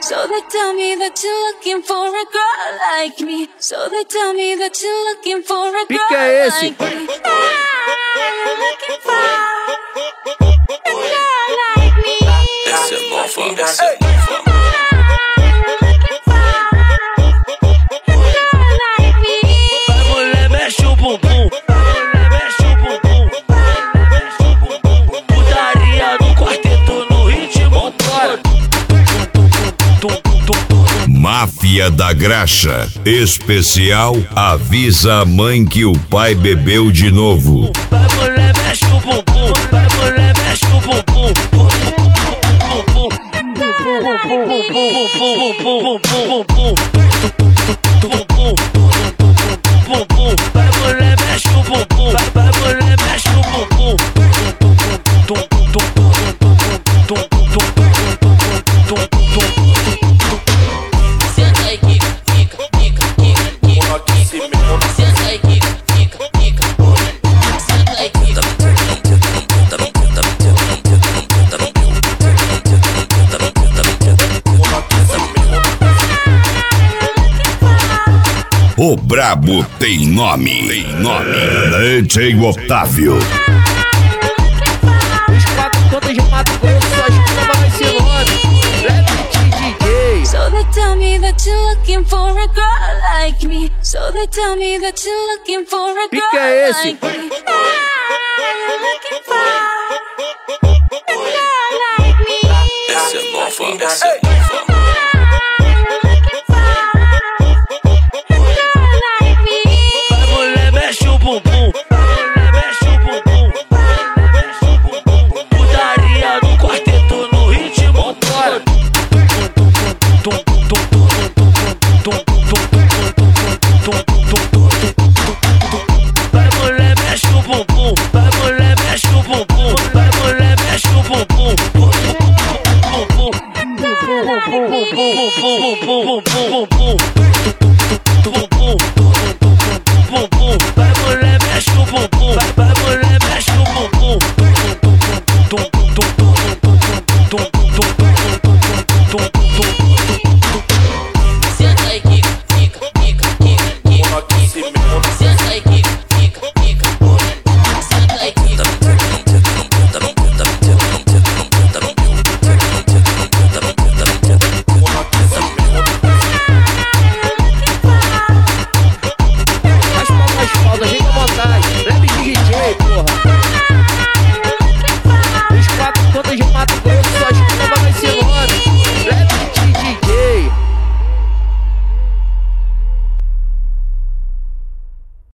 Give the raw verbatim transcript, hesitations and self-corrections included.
So they tell me that you're looking for a girl like me. So they tell me that you're looking for a girl like me. I'm looking for a girl like me. Essa é mofa, essa é mofa. Vai mulher, mexe o bumbum. Mulher, mexe o bumbum. Mexe o bumbum. Putaria no quarteto no ritmo, bora. Máfia da Graxa. Especial avisa a mãe que o pai bebeu de novo. Vai mulher, mexe o bumbum. Vai mulher, mexe o bumbum. Vai mulher, mexe o bumbum. Vai mulher, mexe o bumbum. Senta aí, quica, quica, quica, quica, quica. Senta aí, quica, quica, quica. Senta aí, quica. O brabo tem nome. Tem nome. D J Otávio. Os quatro contas de Mato Grosso, só escuta vai ser nome. Leve D J. So they tell me that you're looking for a girl like me. So they tell me that you're looking for a girl Que é esse? like me. I'm looking for a girl like me. Essa é mofa, essa é mofa. Vai mulher, mexe o bumbum. Mulher, mexe o bumbum. Mexe o bumbum. Putaria no quarteto no ritmo, bora. Vai mulher, mexe o bumbum. Vai mulher, mexe o bumbum. Vai mulher, mexe o bumbum. Vai mulher, mexe o bumbum.